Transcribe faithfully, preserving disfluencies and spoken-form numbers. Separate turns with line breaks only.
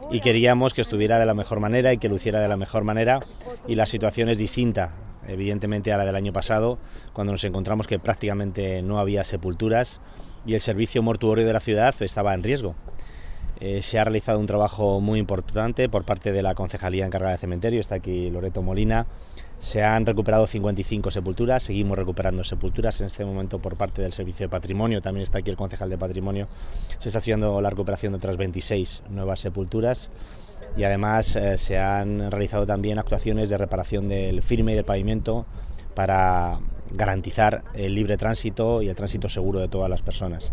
y queríamos que estuviera de la mejor manera y que lo hiciera de la mejor manera, y la situación es distinta evidentemente a la del año pasado, cuando nos encontramos que prácticamente no había sepulturas y el servicio mortuorio de la ciudad estaba en riesgo. Eh, se ha realizado un trabajo muy importante por parte de la Concejalía encargada de cementerio, está aquí Loreto Molina. Se han recuperado cincuenta y cinco sepulturas, seguimos recuperando sepulturas en este momento por parte del Servicio de Patrimonio, también está aquí el concejal de Patrimonio. Se está haciendo la recuperación de otras veintiséis nuevas sepulturas y además eh, se han realizado también actuaciones de reparación del firme y del pavimento para garantizar el libre tránsito y el tránsito seguro de todas las personas.